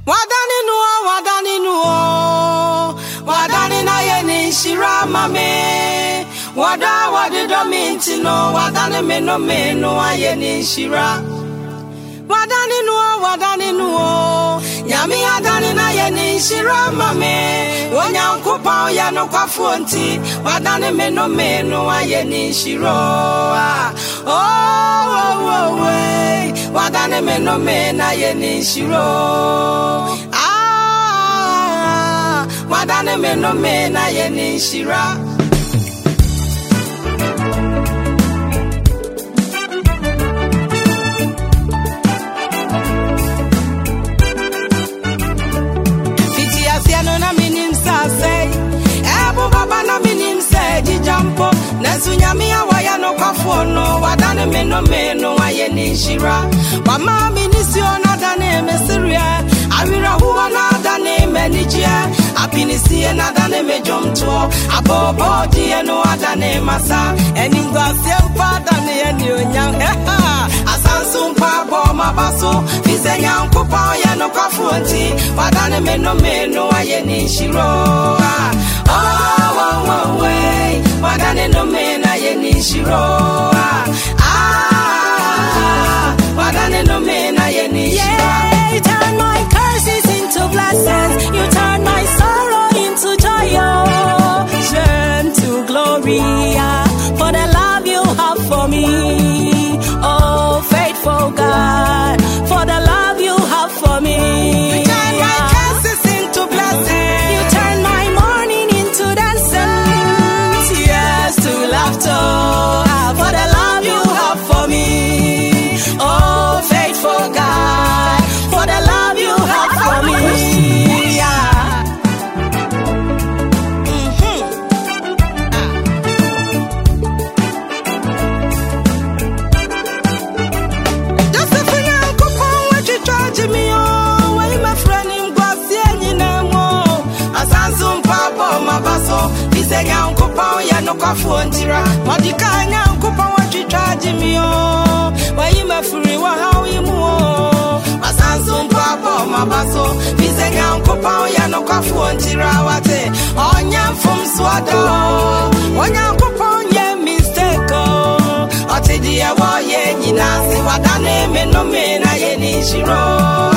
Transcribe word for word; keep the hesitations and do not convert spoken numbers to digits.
Wadani nuo, wadani nuo, wadani na yeni shira mame. Wada wadi dominti no, wadani meno meno a yeni shira. Wadani nuo, wadani nuo, nyami adani na yeni shira mame. Wanya nkupa ya no kwa fonti, wadani meno meno a yeni shiro. Oh, oh, oh, oh. Wadane meno mena yeni shiro. Ah, wadane meno mena yeni shira. Fiti asiano na minim sase. Ebu baba na minim se jijampo. Nesunyami awaya no kafono. Wadane meno meno a yeni shira. Mama minisio na dane mesiria. Awira huwa na dane menijia. Apinisie na dane mejomto. Abobo die no adane masa. Eningwa siempa dane eni onyang. Asansu mpa bo mabaso. Fise nyankupa ya no kafuanti. Wadane meno meno a yeni shiro. Oh, oh, oh, way. Wadane no mena yeni shiro. Ah, wadane no mena yeni shiro. Yeah, you turn my curses into blessings. You turn my sorrow into joy. Oh, shame to glory. Yeah, for the love you have for me. Oh, faithful God, for the love you have for me. You turn my curses into blessings. You turn my mourning into dancing. Tears to laughter. For the love you have for me. Oh, faithful God, for the love you have for me. Yeah. Mm-hmm. Josephine Uncle, what you charge me? Oh, why my friend in Guasiani Nemo? Asansun Papa, my basso. He said, Uncle Pow, Yano Kafuantira. Modicana, Uncle Pow, what you charge me? Oh, why you my free? How you move? Asansun Papa, my basso. He said, Uncle Pow, Yano Kafuantira. What eh? On yam from Swado. On Uncle Pow, yeah, mistake. Oh, Otidia, why, yeah, Nasi, what I name, no man, I any shiro.